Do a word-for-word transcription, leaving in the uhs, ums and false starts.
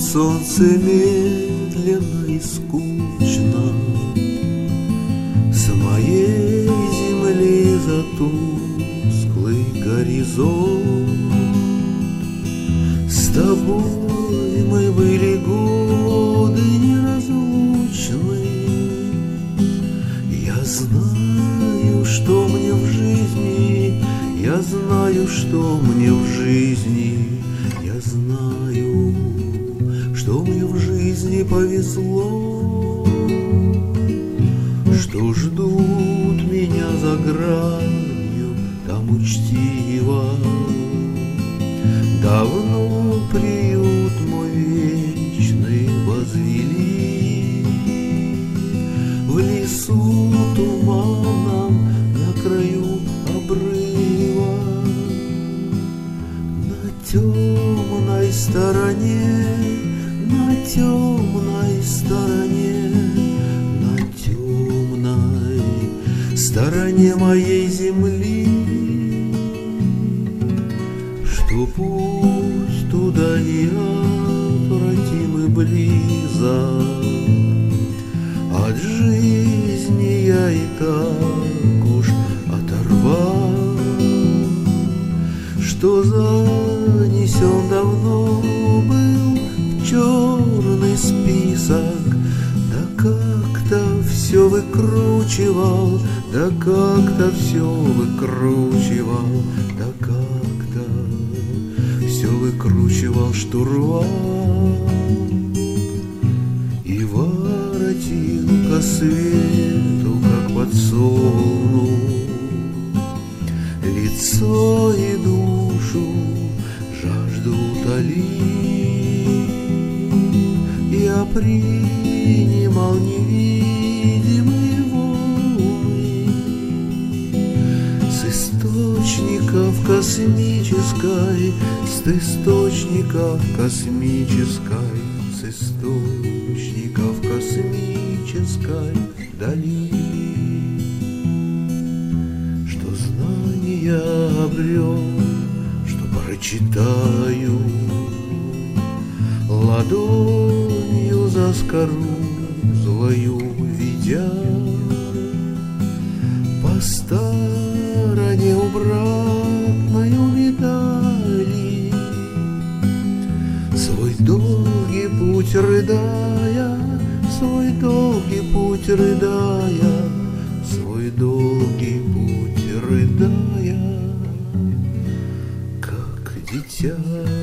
солнце медленно и скучно с моей земли за тусклый горизонт. С тобой мы были годы неразлучны. Я знаю, что мне в жизни, я знаю, что мне в жизни, я знаю, что мне в жизни повезло, что ждут меня за гранью там учтиво. Давно приют мой вечный возвели, в лесу туманом на краю обрыва. На темной стороне, на темной стороне, на темной стороне моей земли, что путь туда неотвратим и близок. От жизни я и так уж оторвал, что занесен давно был в черный список. Да как-то все выкручивал, да как-то все выкручивал, да как-то все выкручивал штурвал и воротил ко свету, как подсолнух, лицо и душу жажду утолить. Я принимал невидимые волны с источников космической, с источников космической, с источников космической дали. Что знания обрел, что прочитаю, ладонью за скорузлою ведя, по стороне обратною медали, свой долгий путь рыдая, свой долгий путь рыдая, свой долгий путь рыдая, как дитя.